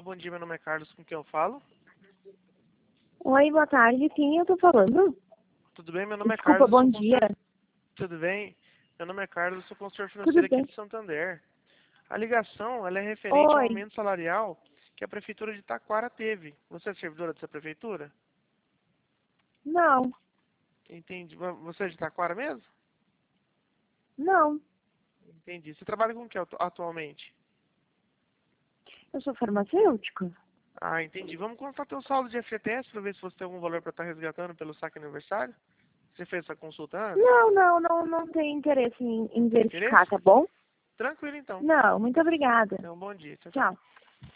Olá, bom dia, meu nome é Carlos, com quem eu falo? Oi, boa tarde. Quem eu tô falando? Tudo bem? Meu nome é Desculpa, Carlos, eu bom sou dia. consultor... Tudo bem? Meu nome é Carlos, eu sou consultor Tudo financeiro aqui bem? de Santander. A ligação, ela é referente ao Oi. aumento salarial que a Prefeitura de Taquara teve. Você é servidora dessa Prefeitura? Não, Entendi. Você é de Taquara mesmo? não. Entendi. Você trabalha com o que atualmente? Eu sou farmacêutica. Ah, entendi. Vamos consultar teu saldo de FGTS para ver se você tem algum valor para estar resgatando pelo saque aniversário? Você fez essa consulta antes? Não tenho interesse em Tem interesse? verificar, tá bom? Tranquilo, então. Não, muito obrigada. Então, bom dia. Tchau, tchau. Tchau.